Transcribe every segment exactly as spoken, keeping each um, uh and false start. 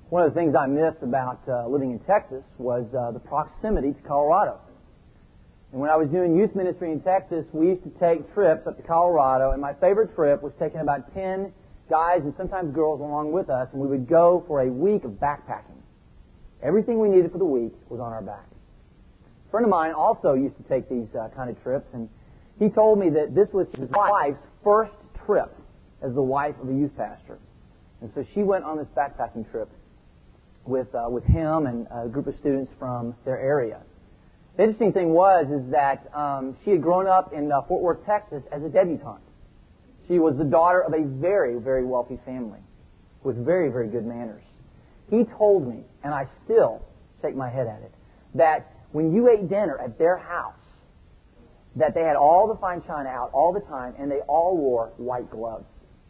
One of the things I missed about uh, living in Texas was uh, the proximity to Colorado. And when I was doing youth ministry in Texas, we used to take trips up to Colorado, and my favorite trip was taking about ten guys and sometimes girls along with us, and we would go for a week of backpacking. Everything we needed for the week was on our back. A friend of mine also used to take these uh, kind of trips, and he told me that this was his wife's first trip as the wife of a youth pastor. And so she went on this backpacking trip with uh, with him and a group of students from their area. The interesting thing was is that um, she had grown up in uh, Fort Worth, Texas as a debutante. She was the daughter of a very, very wealthy family with very, very good manners. He told me, and I still shake my head at it, that when you ate dinner at their house, that they had all the fine china out all the time, and they all wore white gloves.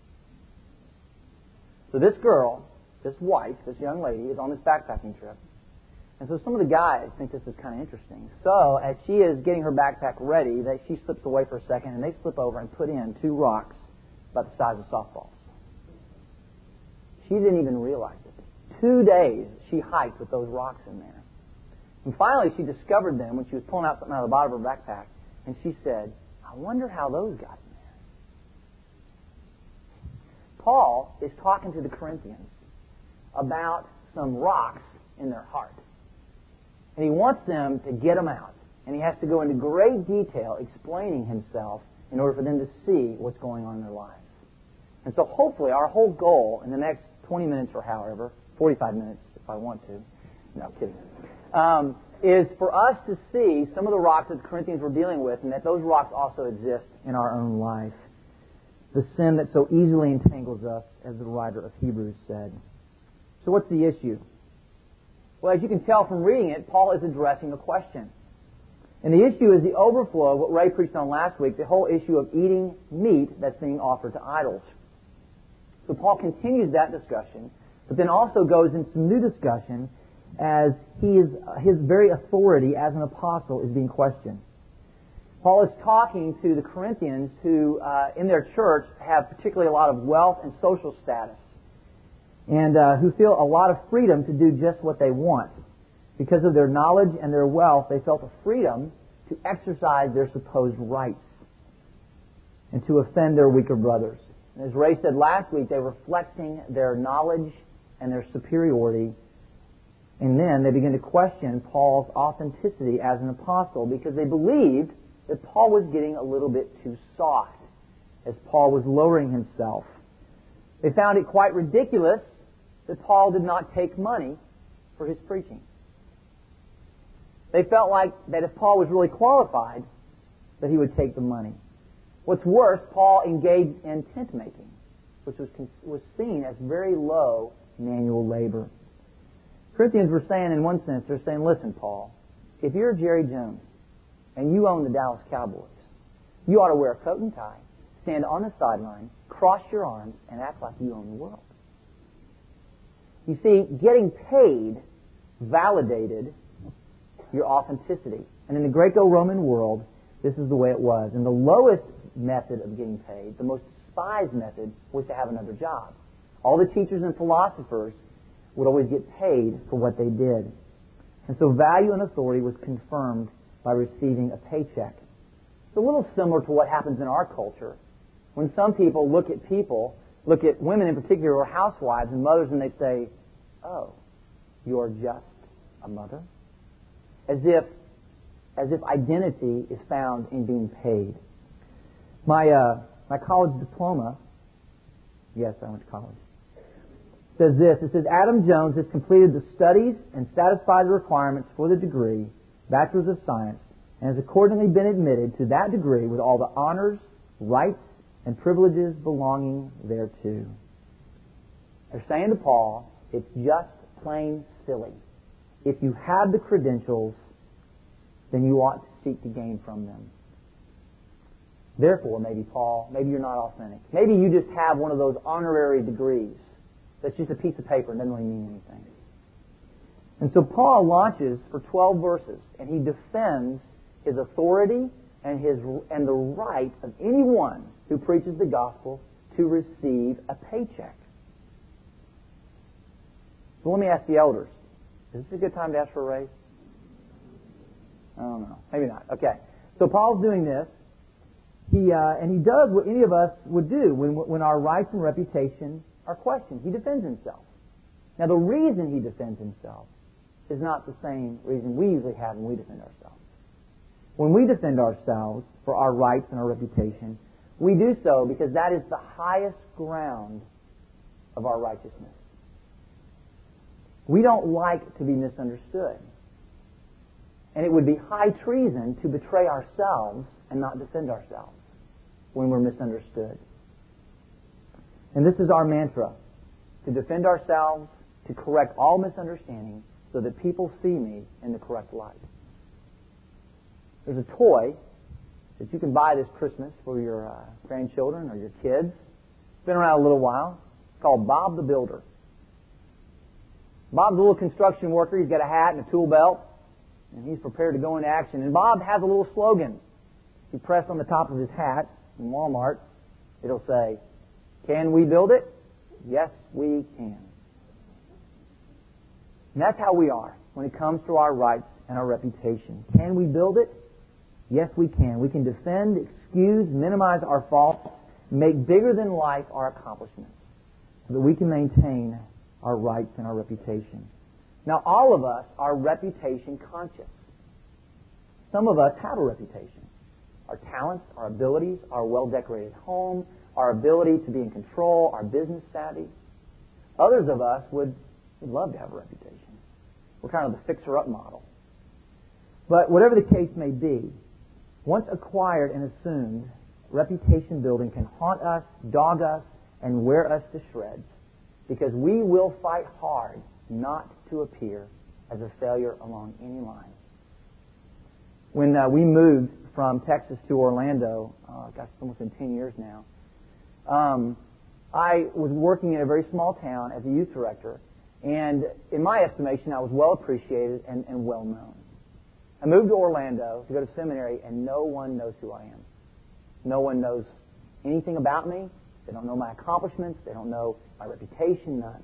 So this girl, this wife, this young lady, is on this backpacking trip. And so some of the guys think this is kind of interesting. So as she is getting her backpack ready, they, she slips away for a second, and they slip over and put in two rocks about the size of softballs. She didn't even realize it. Two days she hiked with those rocks in there. And finally she discovered them when she was pulling out something out of the bottom of her backpack. And she said, I wonder how those got in there. Paul is talking to the Corinthians about some rocks in their heart. And he wants them to get them out. And he has to go into great detail explaining himself in order for them to see what's going on in their lives. And so hopefully our whole goal in the next twenty minutes or however, forty-five minutes if I want to, no kidding, um, is for us to see some of the rocks that the Corinthians were dealing with, and that those rocks also exist in our own life. The sin that so easily entangles us, as the writer of Hebrews said. So what's the issue? Well, as you can tell from reading it, Paul is addressing a question. And the issue is the overflow of what Ray preached on last week, the whole issue of eating meat that's being offered to idols. So Paul continues that discussion, but then also goes into some new discussion as he is, his very authority as an apostle is being questioned. Paul is talking to the Corinthians who, uh, in their church, have particularly a lot of wealth and social status, and uh, who feel a lot of freedom to do just what they want. Because of their knowledge and their wealth, they felt a freedom to exercise their supposed rights and to offend their weaker brothers. And as Ray said last week, they were flexing their knowledge and their superiority. And then they began to question Paul's authenticity as an apostle because they believed that Paul was getting a little bit too soft as Paul was lowering himself. They found it quite ridiculous that Paul did not take money for his preaching. They felt like that if Paul was really qualified, that he would take the money. What's worse, Paul engaged in tent making, which was was seen as very low manual labor. Corinthians were saying, in one sense, they're saying, listen, Paul, if you're Jerry Jones and you own the Dallas Cowboys, you ought to wear a coat and tie, stand on the sideline, cross your arms, and act like you own the world. You see, getting paid validated your authenticity. And in the Greco-Roman world, this is the way it was. And the lowest method of getting paid, the most despised method, was to have another job. All the teachers and philosophers would always get paid for what they did. And so value and authority was confirmed by receiving a paycheck. It's a little similar to what happens in our culture. When some people look at people, look at women in particular who are housewives and mothers, and they say, oh, you're just a mother? As if, as if identity is found in being paid. My, uh, my college diploma, yes, I went to college, says this. It says, Adam Jones has completed the studies and satisfied the requirements for the degree, Bachelor's of Science, and has accordingly been admitted to that degree with all the honors, rights, and privileges belonging thereto. They're saying to Paul, it's just plain silly. If you have the credentials, then you ought to seek to gain from them. Therefore, maybe, Paul, maybe you're not authentic. Maybe you just have one of those honorary degrees that's just a piece of paper and doesn't really mean anything. And so Paul launches for twelve verses, and he defends his authority and his and the right of anyone who preaches the gospel to receive a paycheck. So let me ask the elders. Is this a good time to ask for a raise? I don't know. Maybe not. Okay. So Paul's doing this. He uh, and he does what any of us would do when when our rights and reputation are questioned. He defends himself. Now, the reason he defends himself is not the same reason we usually have when we defend ourselves. When we defend ourselves for our rights and our reputation, we do so because that is the highest ground of our righteousness. We don't like to be misunderstood. And it would be high treason to betray ourselves and not defend ourselves when we're misunderstood. And this is our mantra, to defend ourselves, to correct all misunderstanding so that people see me in the correct light. There's a toy that you can buy this Christmas for your uh, grandchildren or your kids. It's been around a little while. It's called Bob the Builder. Bob's a little construction worker. He's got a hat and a tool belt, and he's prepared to go into action. And Bob has a little slogan. If you press on the top of his hat in Walmart, it'll say, "Can we build it? Yes, we can." And that's how we are when it comes to our rights and our reputation. Can we build it? Yes, we can. We can defend, excuse, minimize our faults, make bigger than life our accomplishments, so that we can maintain our rights and our reputation. Now, all of us are reputation conscious. Some of us have a reputation. Our talents, our abilities, our well-decorated home, our ability to be in control, our business savvy. Others of us would, would love to have a reputation. We're kind of the fixer-up model. But whatever the case may be, once acquired and assumed, reputation building can haunt us, dog us, and wear us to shreds, because we will fight hard not to appear as a failure along any line. When uh, we moved from Texas to Orlando, uh, gosh, it's almost been ten years now, um, I was working in a very small town as a youth director, and in my estimation, I was well appreciated and, and well known. I moved to Orlando to go to seminary, and no one knows who I am. No one knows anything about me. They don't know my accomplishments. They don't know my reputation, none.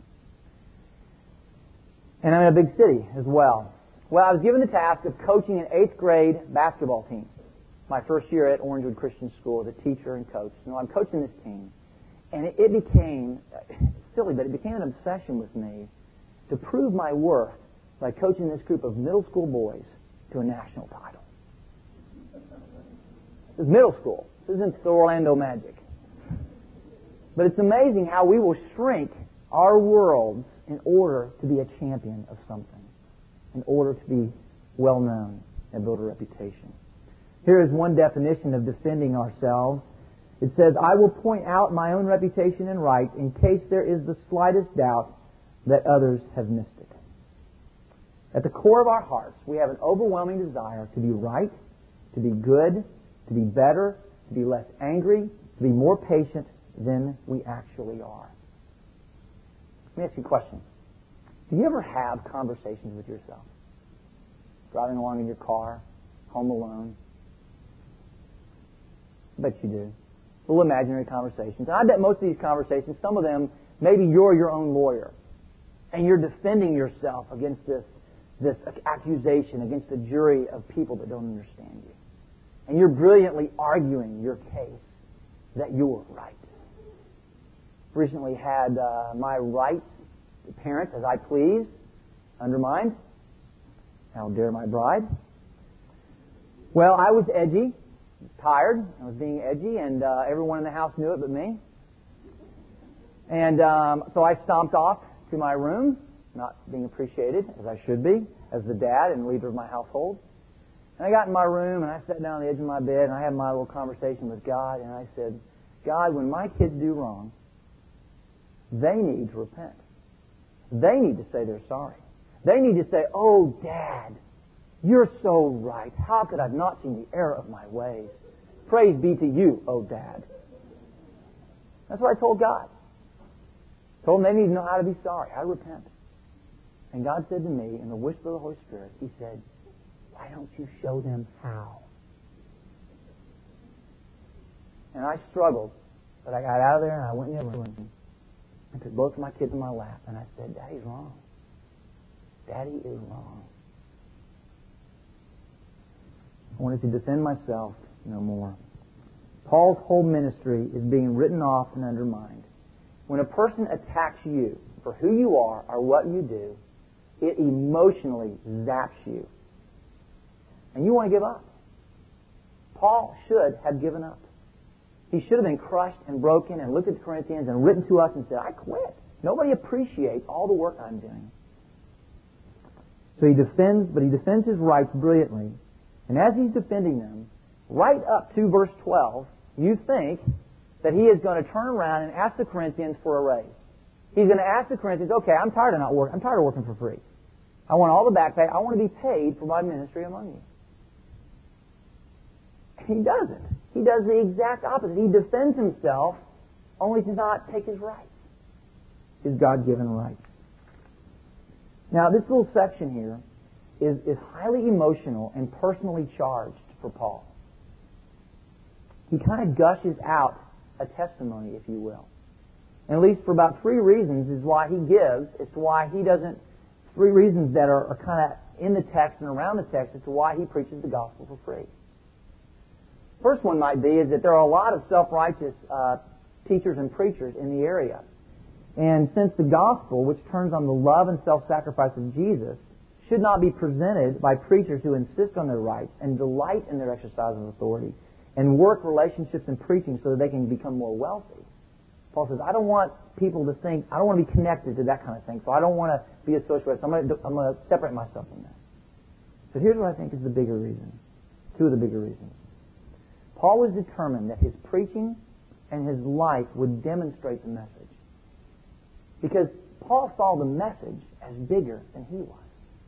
And I'm in a big city as well. Well, I was given the task of coaching an eighth grade basketball team. My first year at Orangewood Christian School as a teacher and coach. So I'm coaching this team. And it, it became, silly, but it became an obsession with me to prove my worth by coaching this group of middle school boys to a national title. This is middle school. This isn't the Orlando Magic. But it's amazing how we will shrink our worlds in order to be a champion of something, in order to be well known and build a reputation. Here is one definition of defending ourselves. It says, "I will point out my own reputation and right in case there is the slightest doubt that others have missed it." At the core of our hearts, we have an overwhelming desire to be right, to be good, to be better, to be less angry, to be more patient than we actually are. Let me ask you a question. Do you ever have conversations with yourself? Driving along in your car, home alone? I bet you do. Little imaginary conversations. And I bet most of these conversations, some of them, maybe you're your own lawyer, and you're defending yourself against this, this accusation, against a jury of people that don't understand you. And you're brilliantly arguing your case that you're right. Recently had uh, my rights to parent as I please undermined. How dare my bride? Well, I was edgy, tired. I was being edgy, and uh, everyone in the house knew it but me. And um, so I stomped off to my room, not being appreciated as I should be, as the dad and leader of my household. And I got in my room, and I sat down on the edge of my bed, and I had my little conversation with God, and I said, "God, when my kids do wrong, they need to repent. They need to say they're sorry. They need to say, 'Oh, Dad, you're so right. How could I have not seen the error of my ways? Praise be to you, oh Dad.'" That's what I told God. I told them they need to know how to be sorry, how to repent. And God said to me, in the whisper of the Holy Spirit, He said, "Why don't you show them how?" And I struggled, but I got out of there and I went in the room. I took both of my kids in my lap and I said, "Daddy's wrong. Daddy is wrong. I wanted to defend myself no more. Paul's whole ministry is being written off and undermined. When a person attacks you for who you are or what you do, it emotionally zaps you. And you want to give up. Paul should have given up. He should have been crushed and broken and looked at the Corinthians and written to us and said, I quit. Nobody appreciates all the work I'm doing. So he defends, but he defends his rights brilliantly. And as he's defending them, right up to verse twelve, you think that he is going to turn around and ask the Corinthians for a raise. He's going to ask the Corinthians, okay, I'm tired of not working. I'm tired of working for free. I want all the back pay. I want to be paid for my ministry among you. He doesn't. He does the exact opposite. He defends himself only to not take his rights, his God-given rights. Now, this little section here is, is highly emotional and personally charged for Paul. He kind of gushes out a testimony, if you will. And at least for about three reasons is why he gives, as to why he doesn't, three reasons that are, are kind of in the text and around the text as to why he preaches the gospel for free. First one might be is that there are a lot of self-righteous uh, teachers and preachers in the area. And since the gospel, which turns on the love and self-sacrifice of Jesus, should not be presented by preachers who insist on their rights and delight in their exercise of authority and work relationships and preaching so that they can become more wealthy. Paul says, I don't want people to think, I don't want to be connected to that kind of thing, so I don't want to be associated with it. So I'm going to, I'm going to separate myself from that. So here's what I think is the bigger reason. Two of the bigger reasons. Paul was determined that his preaching and his life would demonstrate the message. Because Paul saw the message as bigger than he was.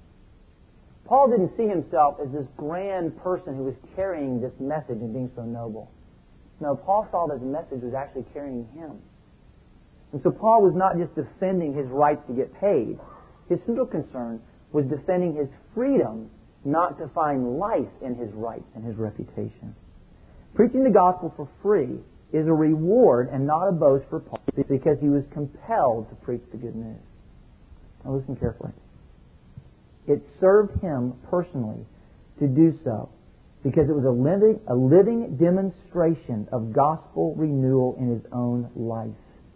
Paul didn't see himself as this grand person who was carrying this message and being so noble. No, Paul saw that the message was actually carrying him. And so Paul was not just defending his rights to get paid. His central concern was defending his freedom not to find life in his rights and his reputation. Preaching the gospel for free is a reward and not a boast for Paul because he was compelled to preach the good news. Now listen carefully. It served him personally to do so because it was a living, a living demonstration of gospel renewal in his own life.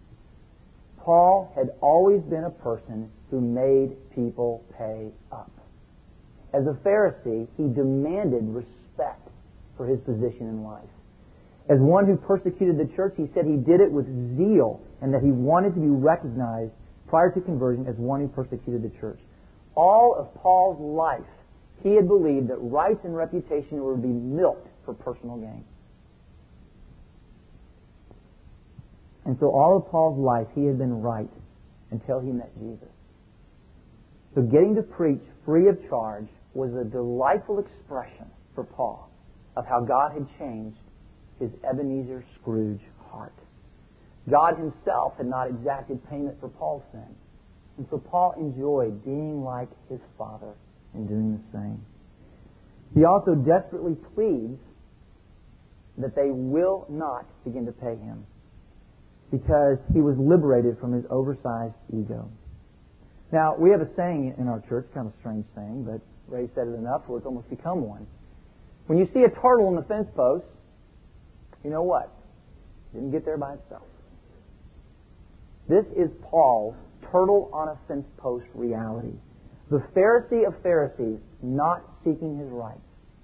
Paul had always been a person who made people pay up. As a Pharisee, he demanded respect for his position in life. As one who persecuted the church, he said he did it with zeal and that he wanted to be recognized prior to conversion as one who persecuted the church. All of Paul's life, he had believed that rights and reputation were to be milked for personal gain. And so all of Paul's life, he had been right until he met Jesus. So getting to preach free of charge was a delightful expression for Paul of how God had changed his Ebenezer Scrooge heart. God himself had not exacted payment for Paul's sin. And so Paul enjoyed being like his Father and doing the same. He also desperately pleads that they will not begin to pay him because he was liberated from his oversized ego. Now, we have a saying in our church, kind of a strange saying, but Ray said it enough where it's almost become one. When you see a turtle on the fence post, you know what? It didn't get there by itself. This is Paul's turtle on a fence post reality. The Pharisee of Pharisees not seeking his rights.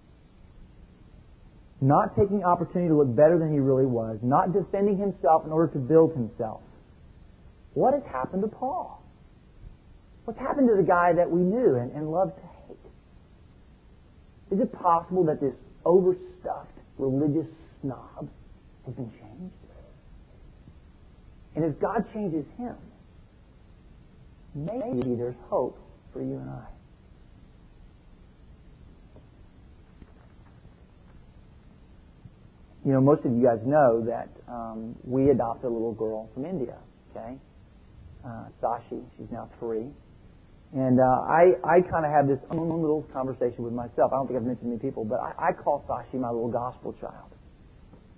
Not taking opportunity to look better than he really was. Not defending himself in order to build himself. What has happened to Paul? What's happened to the guy that we knew and, and loved to hate? Is it possible that this overstuffed religious snob has been changed? And if God changes him, maybe there's hope for you and I. You know, most of you guys know that um, we adopted a little girl from India, okay? Uh, Sashi, she's now three. And uh, I, I kind of have this own little conversation with myself. I don't think I've mentioned many people, but I, I call Sashi my little gospel child.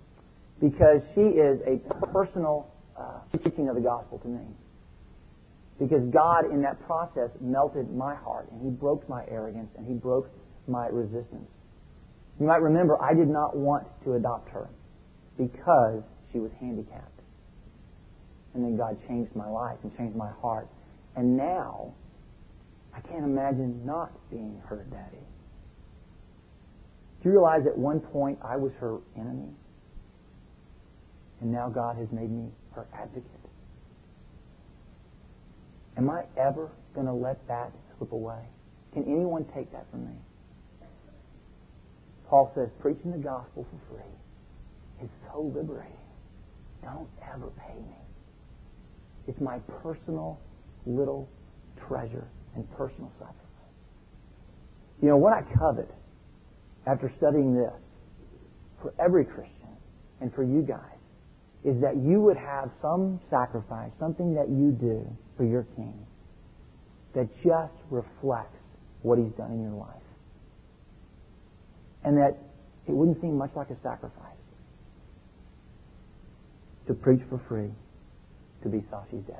Because she is a personal uh, teaching of the gospel to me. Because God, in that process, melted my heart, and He broke my arrogance, and He broke my resistance. You might remember, I did not want to adopt her because she was handicapped. And then God changed my life and changed my heart. And now, I can't imagine not being her daddy. Do you realize at one point I was her enemy? And now God has made me her advocate. Am I ever going to let that slip away? Can anyone take that from me? Paul says, preaching the gospel for free is so liberating. Don't ever pay me. It's my personal little treasure and personal sacrifice. You know, what I covet after studying this for every Christian and for you guys is that you would have some sacrifice, something that you do for your King that just reflects what He's done in your life. And that it wouldn't seem much like a sacrifice to preach for free, to be Sashi's daddy.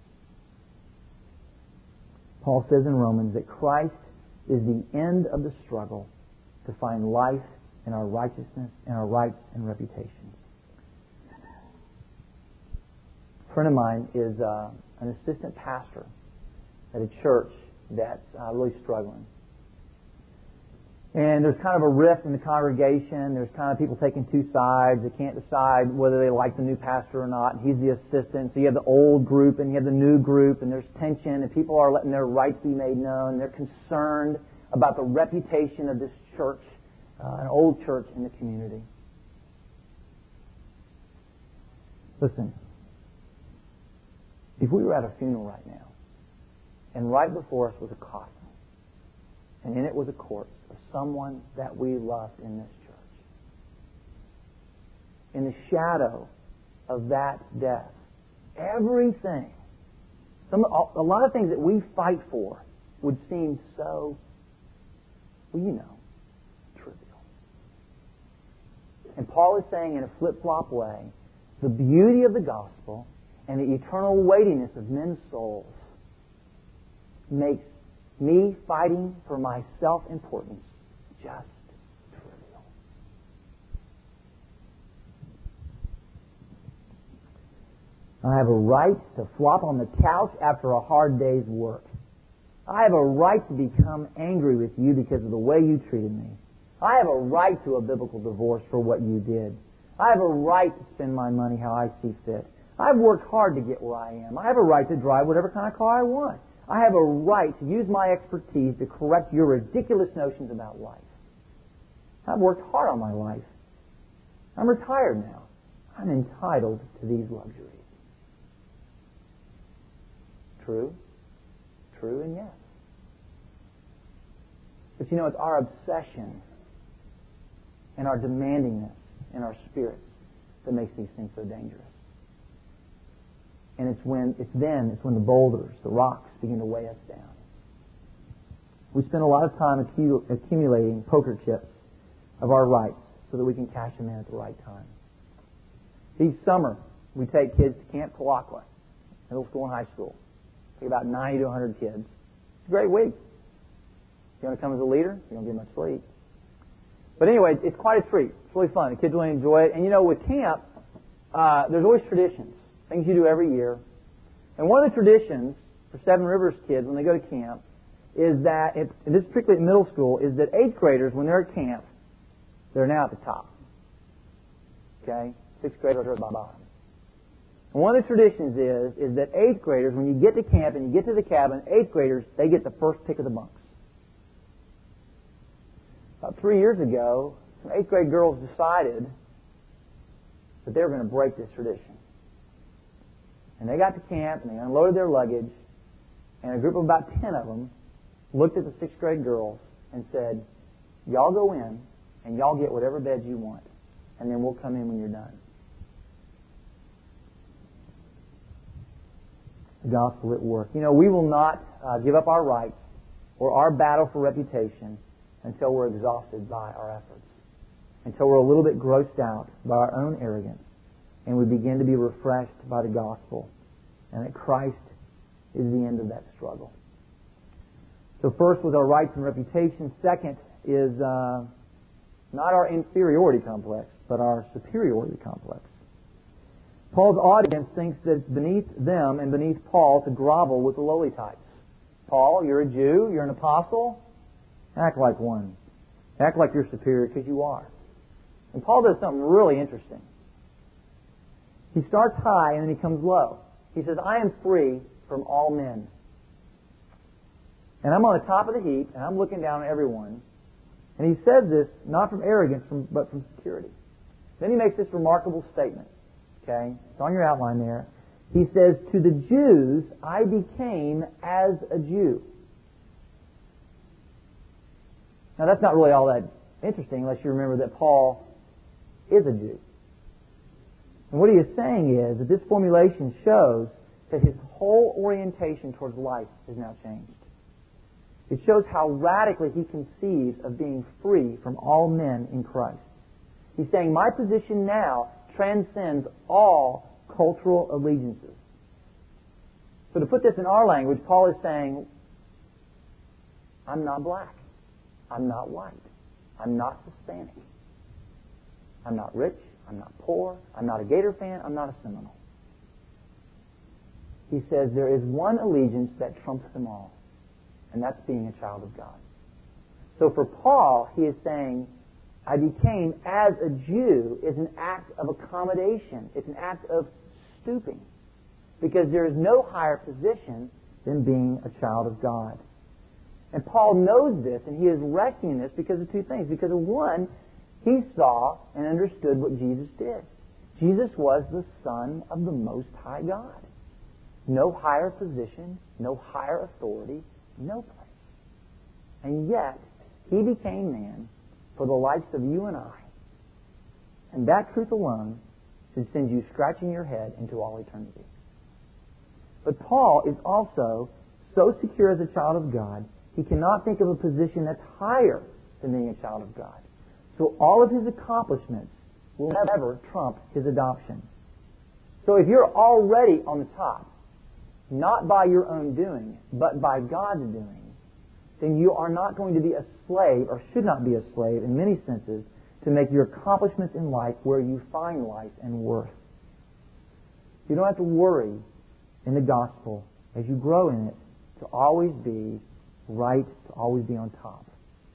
Paul says in Romans that Christ is the end of the struggle to find life in our righteousness and our rights and reputation. A friend of mine is uh, an assistant pastor at a church that's uh, really struggling. And there's kind of a rift in the congregation. There's kind of people taking two sides. They can't decide whether they like the new pastor or not. And he's the assistant. So you have the old group and you have the new group, and there's tension, and people are letting their rights be made known. They're concerned about the reputation of this church, uh, an old church in the community. Listen, if we were at a funeral right now, and right before us was a coffin, and in it was a corpse of someone that we loved in this church, in the shadow of that death, everything, some, a lot of things that we fight for would seem so, well, you know, trivial. And Paul is saying in a flip-flop way, the beauty of the gospel and the eternal weightiness of men's souls makes me fighting for my self-importance just trivial. I have a right to flop on the couch after a hard day's work. I have a right to become angry with you because of the way you treated me. I have a right to a biblical divorce for what you did. I have a right to spend my money how I see fit. I've worked hard to get where I am. I have a right to drive whatever kind of car I want. I have a right to use my expertise to correct your ridiculous notions about life. I've worked hard on my life. I'm retired now. I'm entitled to these luxuries. True? True and yes. But you know, it's our obsession and our demandingness in our spirits that makes these things so dangerous. And it's when it's then it's when the boulders, the rocks, begin to weigh us down. We spend a lot of time accu- accumulating poker chips of our rights so that we can cash them in at the right time. Each summer, we take kids to Camp Kalakwa, middle school and high school. Take about ninety to one hundred kids. It's a great week. If you want to come as a leader, you don't get much sleep. But anyway, it's quite a treat. It's really fun. The kids really enjoy it. And you know, with camp, uh, there's always traditions. Things you do every year. And one of the traditions for Seven Rivers kids when they go to camp is that, it, and this is particularly at middle school, is that eighth graders, when they're at camp, they're now at the top. Okay? Sixth graders are at the bottom. And one of the traditions is, is that eighth graders, when you get to camp and you get to the cabin, eighth graders, they get the first pick of the bunks. About three years ago, some eighth grade girls decided that they were going to break this tradition. And they got to camp, and they unloaded their luggage, and a group of about ten of them looked at the sixth grade girls and said, y'all go in, and y'all get whatever beds you want, and then we'll come in when you're done. The gospel at work. You know, we will not uh, give up our rights or our battle for reputation until we're exhausted by our efforts, until we're a little bit grossed out by our own arrogance, and we begin to be refreshed by the gospel, and that Christ is the end of that struggle. So first was our rights and reputation. Second is uh, not our inferiority complex, but our superiority complex. Paul's audience thinks that it's beneath them and beneath Paul to grovel with the lowly types. Paul, you're a Jew, you're an apostle. Act like one. Act like you're superior, because you are. And Paul does something really interesting. He starts high and then he comes low. He says, I am free from all men. And I'm on the top of the heap, and I'm looking down on everyone. And he says this not from arrogance, from, but from security. Then he makes this remarkable statement. Okay? It's on your outline there. He says, to the Jews I became as a Jew. Now that's not really all that interesting unless you remember that Paul is a Jew. And what he is saying is that this formulation shows that his whole orientation towards life has now changed. It shows how radically he conceives of being free from all men in Christ. He's saying, my position now transcends all cultural allegiances. So to put this in our language, Paul is saying, I'm not black. I'm not white. I'm not Hispanic. I'm not rich. I'm not poor. I'm not a Gator fan. I'm not a Seminole. He says there is one allegiance that trumps them all, and that's being a child of God. So for Paul, he is saying, I became as a Jew is an act of accommodation. It's an act of stooping. Because there is no higher position than being a child of God. And Paul knows this, and he is resting in this because of two things. Because of one, he saw and understood what Jesus did. Jesus was the Son of the Most High God. No higher position, no higher authority, no place. And yet, he became man for the likes of you and I. And that truth alone should send you scratching your head into all eternity. But Paul is also so secure as a child of God, he cannot think of a position that's higher than being a child of God. So all of his accomplishments will never trump his adoption. So if you're already on the top, not by your own doing, but by God's doing, then you are not going to be a slave, or should not be a slave in many senses, to make your accomplishments in life where you find life and worth. You don't have to worry in the gospel, as you grow in it, to always be right, to always be on top.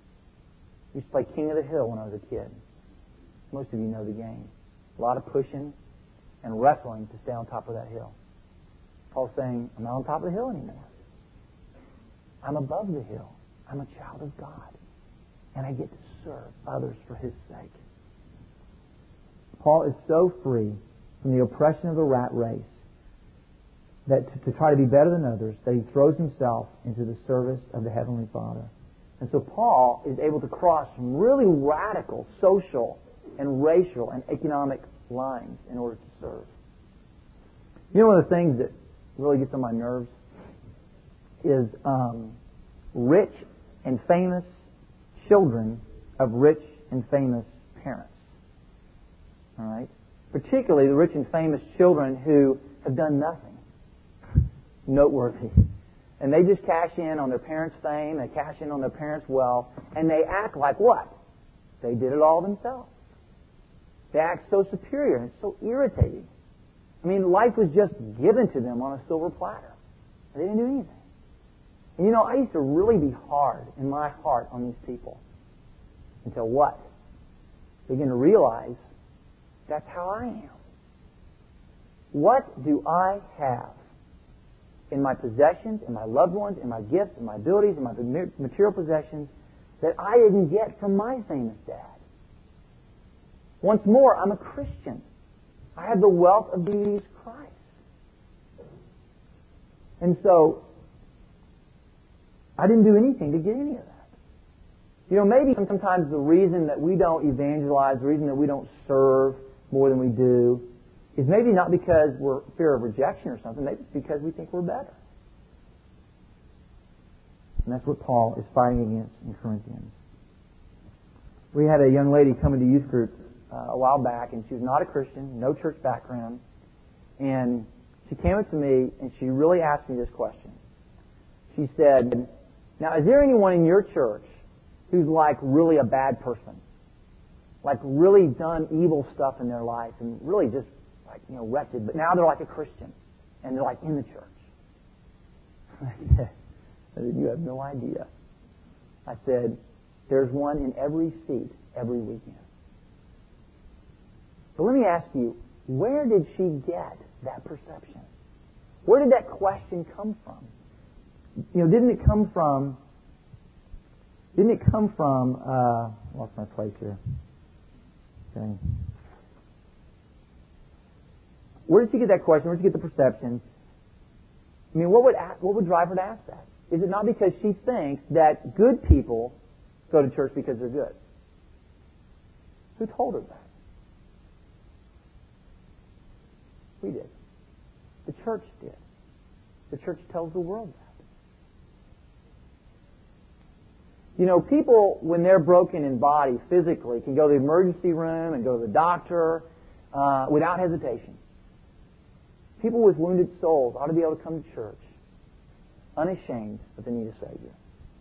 I used to play King of the Hill when I was a kid. Most of you know the game. A lot of pushing and wrestling to stay on top of that hill. Paul's saying, I'm not on top of the hill anymore. I'm above the hill. I'm a child of God. And I get to serve others for His sake. Paul is so free from the oppression of the rat race that to, to try to be better than others, that he throws himself into the service of the Heavenly Father. And so Paul is able to cross some really radical social and racial and economic lines in order to serve. You know, one of the things that really gets on my nerves is um, rich and famous children of rich and famous parents. All right? Particularly the rich and famous children who have done nothing noteworthy. And they just cash in on their parents' fame, they cash in on their parents' wealth, and they act like what? They did it all themselves. They act so superior, and it's so irritating. I mean, life was just given to them on a silver platter. They didn't do anything. And you know, I used to really be hard in my heart on these people. Until what? I begin to realize that's how I am. What do I have in my possessions, in my loved ones, in my gifts, in my abilities, in my material possessions that I didn't get from my famous dad? Once more, I'm a Christian. I have the wealth of Jesus Christ. And so, I didn't do anything to get any of that. You know, maybe sometimes the reason that we don't evangelize, the reason that we don't serve more than we do, is maybe not because we're fear of rejection or something. Maybe it's because we think we're better. And that's what Paul is fighting against in Corinthians. We had a young lady come into youth group uh, a while back, and she was not a Christian, no church background, and she came up to me and she really asked me this question. She said, now, is there anyone in your church who's like really a bad person? Like really done evil stuff in their life and really just like, you know, wretched, but now they're like a Christian and they're like in the church. I said, you have no idea. I said, there's one in every seat every weekend. But let me ask you, where did she get that perception? Where did that question come from? You know, didn't it come from, didn't it come from, uh, I lost my place here. Okay. Where did she get that question? Where did she get the perception? I mean, what would, what would drive her to ask that? Is it not because she thinks that good people go to church because they're good? Who told her that? We did. The church did. The church tells the world that. You know, people, when they're broken in body physically, can go to the emergency room and go to the doctor uh, without hesitation. People with wounded souls ought to be able to come to church unashamed that they need a Savior.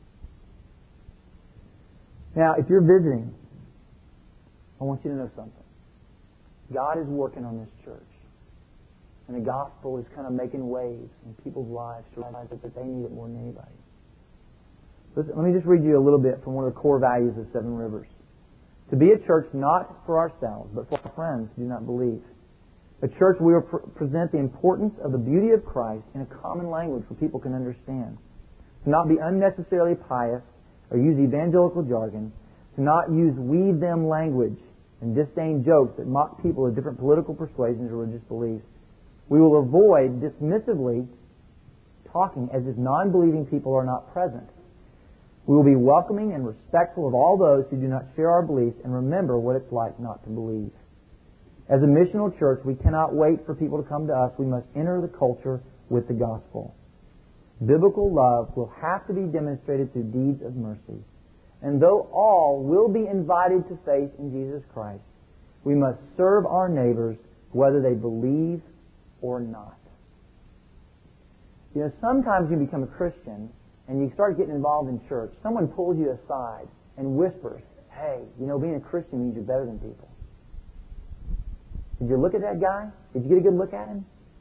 Now, if you're visiting, I want you to know something. God is working on this church. And the gospel is kind of making waves in people's lives to realize that they need it more than anybody. Listen, let me just read you a little bit from one of the core values of Seven Rivers. To be a church not for ourselves, but for our friends who do not believe. A church we will pr- present the importance of the beauty of Christ in a common language where people can understand. To not be unnecessarily pious or use evangelical jargon. To not use we-them language and disdain jokes that mock people of different political persuasions or religious beliefs. We will avoid dismissively talking as if non-believing people are not present. We will be welcoming and respectful of all those who do not share our beliefs and remember what it's like not to believe. As a missional church, we cannot wait for people to come to us. We must enter the culture with the gospel. Biblical love will have to be demonstrated through deeds of mercy. And though all will be invited to faith in Jesus Christ, we must serve our neighbors whether they believe or not. You know, sometimes you become a Christian and you start getting involved in church. Someone pulls you aside and whispers, hey, you know, being a Christian means you're better than people. Did you look at that guy? Did you get a good look at him?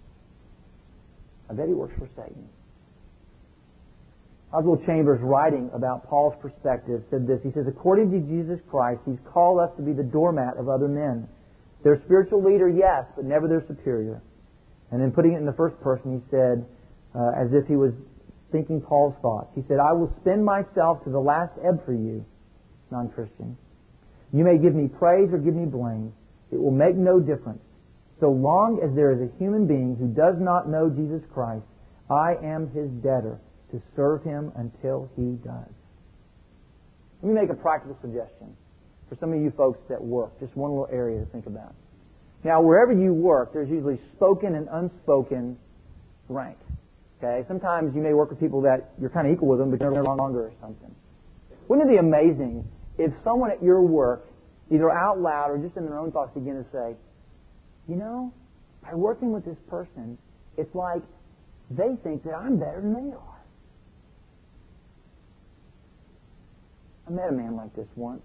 I bet he works for Satan. Oswald Chambers, writing about Paul's perspective, said this. He says, according to Jesus Christ, He's called us to be the doormat of other men. Their spiritual leader, yes, but never their superior. And then putting it in the first person, he said, uh, as if he was thinking Paul's thoughts. He said, I will spend myself to the last ebb for you, non-Christian. You may give me praise or give me blame. It will make no difference. So long as there is a human being who does not know Jesus Christ, I am his debtor to serve him until he does. Let me make a practical suggestion for some of you folks that work. Just one little area to think about. Now, wherever you work, there's usually spoken and unspoken rank. Okay? Sometimes you may work with people that you're kind of equal with them, but you're no longer or something. Wouldn't it be amazing if someone at your work, either out loud or just in their own thoughts, begin to say, you know, by working with this person, it's like they think that I'm better than they are. I met a man like this once.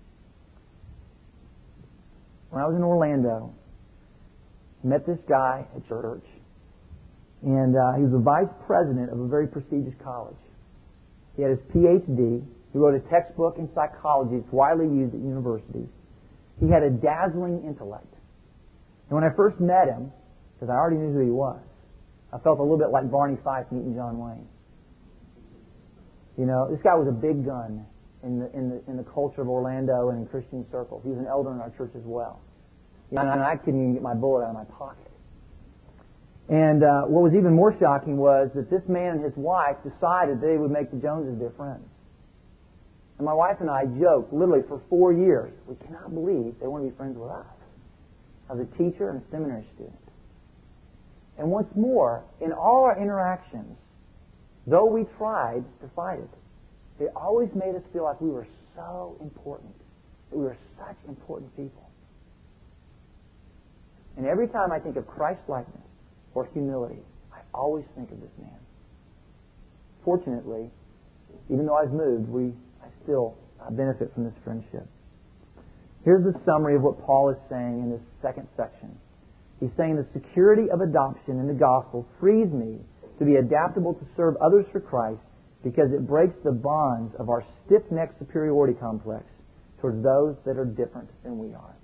When I was in Orlando, I met this guy at church, and uh, he was the vice president of a very prestigious college. He had his P H D. He wrote a textbook in psychology. It's widely used at universities. He had a dazzling intellect. And when I first met him, because I already knew who he was, I felt a little bit like Barney Fife meeting John Wayne. You know, this guy was a big gun in the in the in the culture of Orlando and in Christian circles. He was an elder in our church as well. You know, and I couldn't even get my bullet out of my pocket. And uh, what was even more shocking was that this man and his wife decided they would make the Joneses their friends. And my wife and I joked literally for four years, we cannot believe they want to be friends with us. I was a teacher and a seminary student. And once more, in all our interactions, though we tried to fight it, it always made us feel like we were so important, that we were such important people. And every time I think of Christ-likeness, or humility. I always think of this man. Fortunately, even though I've moved, we I still uh, benefit from this friendship. Here's the summary of what Paul is saying in this second section. He's saying the security of adoption in the gospel frees me to be adaptable to serve others for Christ because it breaks the bonds of our stiff-necked superiority complex towards those that are different than we are.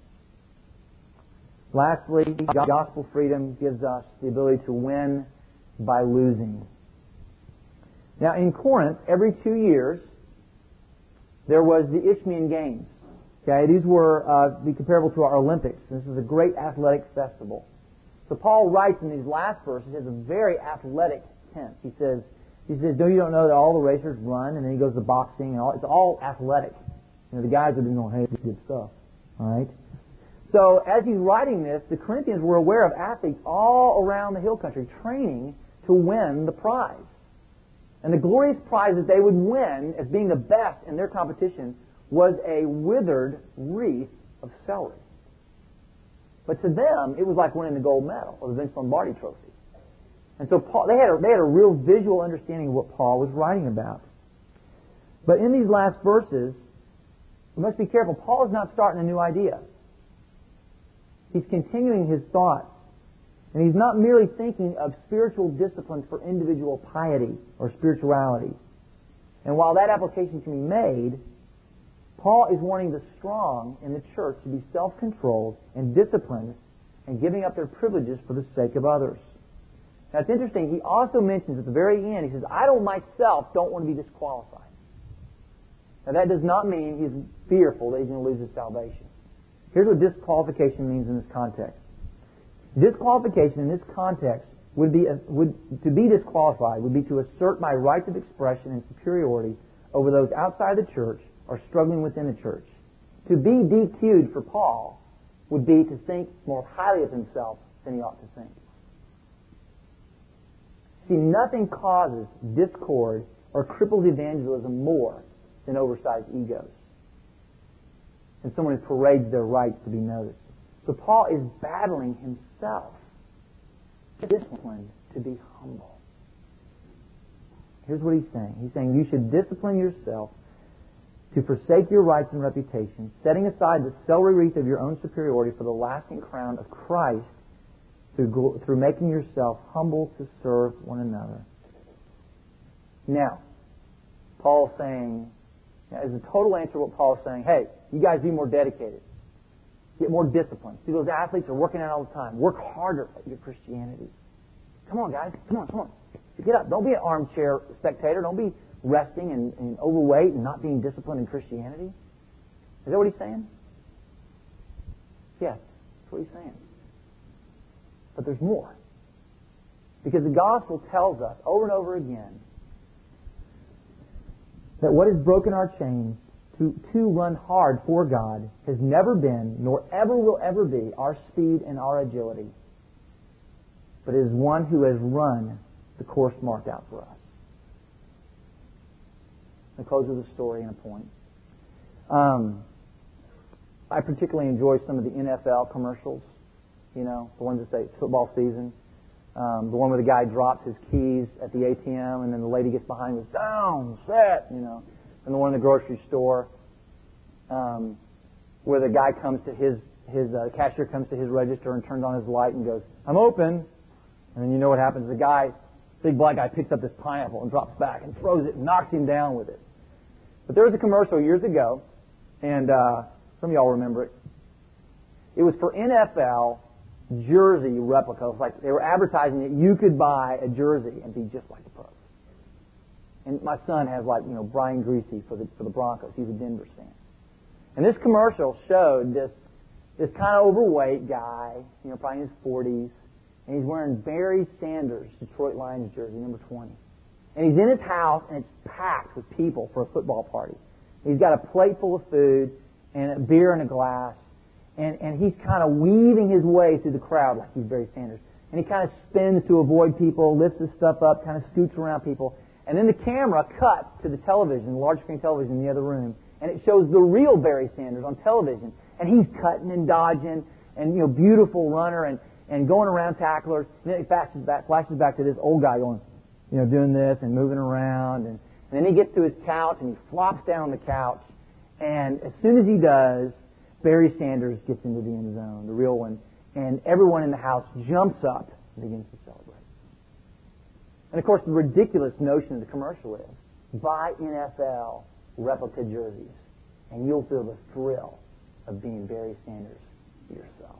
Lastly, gospel freedom gives us the ability to win by losing. Now, in Corinth, every two years, there was the Isthmian Games. Okay, these were uh, be comparable to our Olympics. This is a great athletic festival. So Paul writes in these last verses, he has a very athletic tense. He says, he says, "No, you don't know that all the racers run," and then he goes to boxing, and all, it's all athletic. You know, the guys have been going, "Hey, this is good stuff." All right. So as he's writing this, the Corinthians were aware of athletes all around the hill country training to win the prize. And the glorious prize that they would win as being the best in their competition was a withered wreath of celery. But to them, it was like winning the gold medal or the Vince Lombardi trophy. And so Paul, they had a, they had a real visual understanding of what Paul was writing about. But in these last verses, we must be careful. Paul is not starting a new idea. He's continuing his thoughts. And he's not merely thinking of spiritual disciplines for individual piety or spirituality. And while that application can be made, Paul is wanting the strong in the church to be self-controlled and disciplined and giving up their privileges for the sake of others. Now it's interesting, he also mentions at the very end, he says, I don't myself don't want to be disqualified. Now that does not mean he's fearful that he's going to lose his salvation. Here's what disqualification means in this context. Disqualification in this context would be, a, would, to be disqualified would be to assert my rights of expression and superiority over those outside the church or struggling within the church. To be D Q'd for Paul would be to think more highly of himself than he ought to think. See, nothing causes discord or cripples evangelism more than oversized egos and someone who parades their rights to be noticed. So Paul is battling himself, disciplined to be humble. Here's what he's saying. He's saying you should discipline yourself to forsake your rights and reputation, setting aside the celery wreath of your own superiority for the lasting crown of Christ through, through making yourself humble to serve one another. Now, Paul's saying, as a total answer to what Paul is saying, hey, you guys be more dedicated. Get more disciplined. See, those athletes are working out all the time. Work harder at your Christianity. Come on, guys. Come on, come on. Get up. Don't be an armchair spectator. Don't be resting and, and overweight and not being disciplined in Christianity. Is that what he's saying? Yes, that's what he's saying. But there's more. Because the gospel tells us over and over again that what has broken our chains to, to run hard for God has never been, nor ever will ever be, our speed and our agility. But it is one who has run the course marked out for us. I'll close with a story and a point. Um, I particularly enjoy some of the N F L commercials, you know, the ones that say it's football season. Um, the one where the guy drops his keys at the A T M and then the lady gets behind him and goes, down, set, you know. And the one in the grocery store um, where the guy comes to his, his uh, cashier comes to his register and turns on his light and goes, I'm open. And then you know what happens. The guy, big black guy, picks up this pineapple and drops back and throws it and knocks him down with it. But there was a commercial years ago, and uh, some of y'all remember it. It was for N F L jersey replica. It was like they were advertising that you could buy a jersey and be just like the pros. And my son has like, you know, Brian Greasy for the for the Broncos. He's a Denver fan. And this commercial showed this this kind of overweight guy, you know, probably in his forties, and he's wearing Barry Sanders, Detroit Lions jersey, number twenty. And he's in his house, and it's packed with people for a football party. He's got a plate full of food and a beer in a glass, and, and he's kind of weaving his way through the crowd like he's Barry Sanders. And he kind of spins to avoid people, lifts his stuff up, kind of scoots around people. And then the camera cuts to the television, the large screen television in the other room, and it shows the real Barry Sanders on television. And he's cutting and dodging, and, you know, beautiful runner, and, and going around tacklers. And then he flashes back, flashes back to this old guy going, you know, doing this and moving around. And, and then he gets to his couch and he flops down on the couch. And as soon as he does, Barry Sanders gets into the end zone, the real one, and everyone in the house jumps up and begins to celebrate. And of course, the ridiculous notion of the commercial is, buy N F L replica jerseys, and you'll feel the thrill of being Barry Sanders yourself.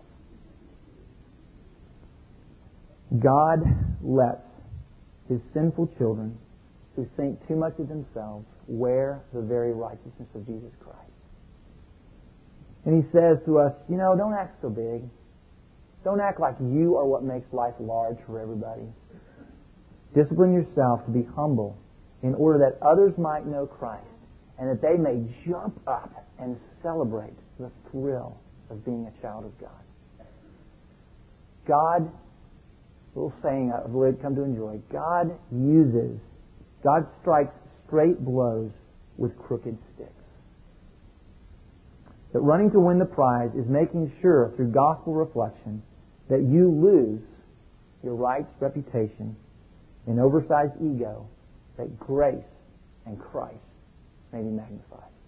God lets His sinful children who think too much of themselves wear the very righteousness of Jesus Christ. And He says to us, you know, don't act so big. Don't act like you are what makes life large for everybody. Discipline yourself to be humble in order that others might know Christ and that they may jump up and celebrate the thrill of being a child of God. God, a little saying I've really come to enjoy, God uses, God strikes straight blows with crooked sticks. That running to win the prize is making sure through gospel reflection that you lose your rights, reputation, and oversized ego, that grace and Christ may be magnified.